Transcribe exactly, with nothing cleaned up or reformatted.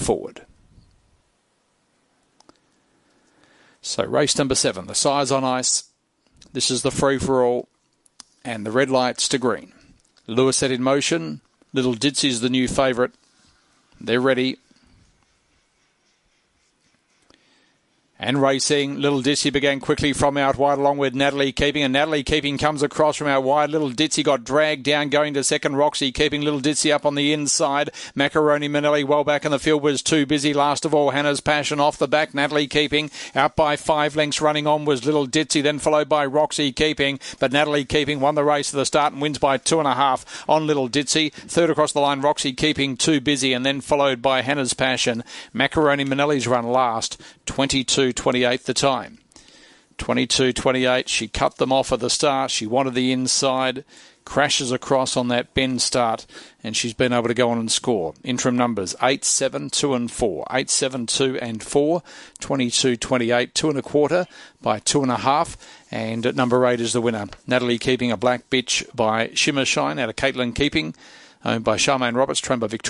forward. So race number seven, the Size on Ice. This is the free-for-all. And the red lights to green. Lewis set in motion. Little Ditsy's the new favourite. They're ready. And racing. Little Ditsy began quickly from out wide along with Natalie Keeping. And Natalie Keeping comes across from out wide. Little Ditsy got dragged down going to second. Roxy Keeping Little Ditsy up on the inside. Macaroni Manelli well back in the field was too busy. Last of all, Hannah's Passion off the back. Natalie Keeping out by five lengths. Running on was Little Ditsy, then followed by Roxy Keeping. But Natalie Keeping won the race at the start and wins by two and a half on Little Ditsy. Third across the line, Roxy Keeping too busy, and then followed by Hannah's Passion. Macaroni Manelli's run last. twenty-two twenty-eight the time. twenty-two twenty-eight. She cut them off at the start. She wanted the inside. Crashes across on that bend start, and she's been able to go on and score. Interim numbers eight, seven, two and four. eight, seven, two and four. twenty-two twenty-eight, two and a quarter by two and a half. And at number eight is the winner. Natalie Keeping, a black bitch by Shimmer Shine out of Caitlin Keeping, owned by Charmaine Roberts, trained by Victoria.